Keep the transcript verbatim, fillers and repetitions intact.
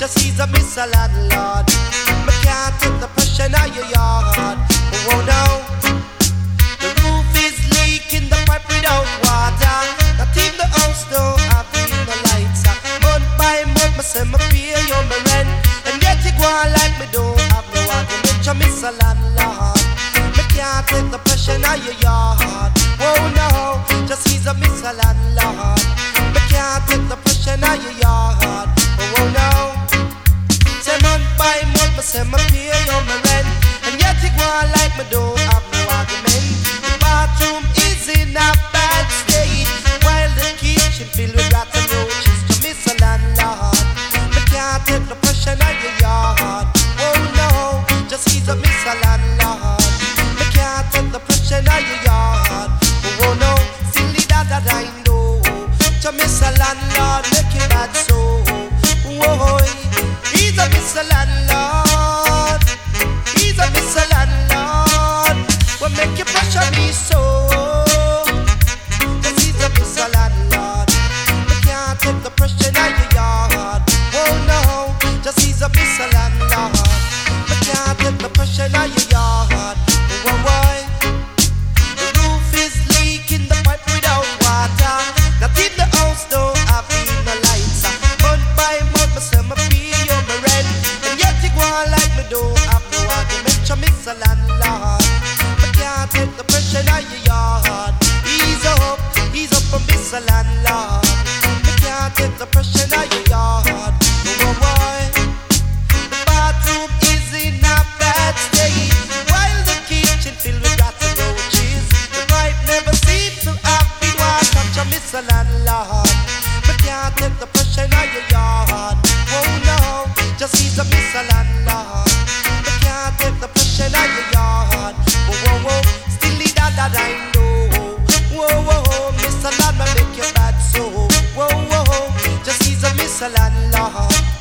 just he's a miss a landlord. Me can't take the pressure in your yard. Oh no, the roof is leaking, the pipe without water. Not even the house don't have even the lights. Month by month, me say me pay you my rent, and yet you go on like me don't have no argument. You miss a landlord. Me can't take the pressure in your yard. Oh no, just he's a miss a landlord. Me can't take the pressure in your yard. Oh no, say month by month, me say me pay you my rent, and yet you go on like me don't have no argument. The bathroom is in a bad state, while the kitchen filled with rats and roaches. You miss a landlord. Me can't take the pressure in your yard. Oh no, just he's a miss a landlord. Me can't take the pressure in your yard. Oh no, silly that that I know. To miss a landlord, make it bad so. Whoa, he's a miss a landlord. He's a miss a landlord. What make you pressure me so? Cause he's a miss a landlord. Me can't take the pressure in your yard. Oh no, just he's a miss a landlord. Me can't take the pressure in your yard. Oh why? The roof is leaking, the pipe without water. Not in the house don't have even the lights. Month by month, me say me pay you my rent, and yet you go on like me don't have no argument. You miss a landlord. Me can't take the pressure in your yard. Ease up, ease up and miss a landlord. Me can't take the pressure in your yard. No boy, the bathroom is in a bad state, while the kitchen filled with rats and roaches. The pipe never seems to have been washed. You miss a landlord. Me can't take the pressure in your yard. Oh no, just he's a miss a landlord. Me can't take the pressure in your yard. Whoa whoa whoa, still that that I know. Whoa whoa whoa, miss a landlord make you bad so. Whoa whoa whoa, just he's a miss a landlord.